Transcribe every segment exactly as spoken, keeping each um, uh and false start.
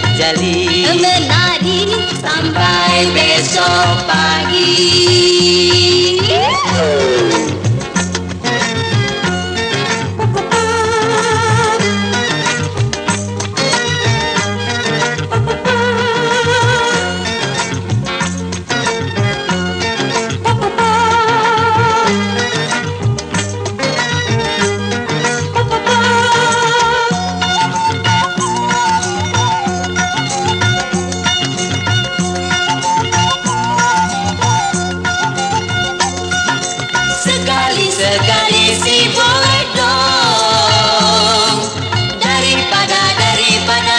jali menari sampai besok pagi. Sekali-sekali si bodong daripada daripada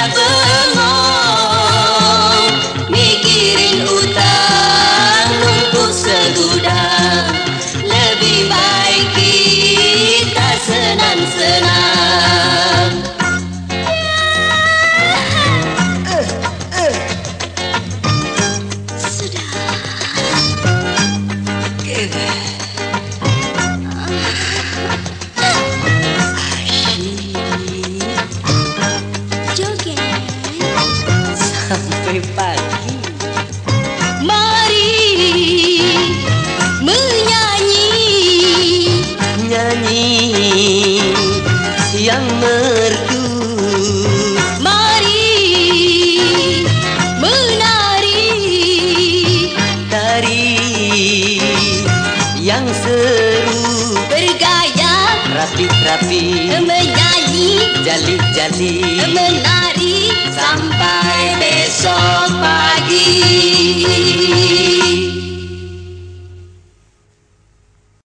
bengong, mikirin utang numpuk segudang. Lebih baik kita senang-senang. uh, uh. Sudah uh. sampai pagi. Mari menyanyi, Nyanyi yang merdu. mari menari, Tari yang seru. bergaya Rapi-rapi, menyanyi, jali-jali menari sampai besok pagi.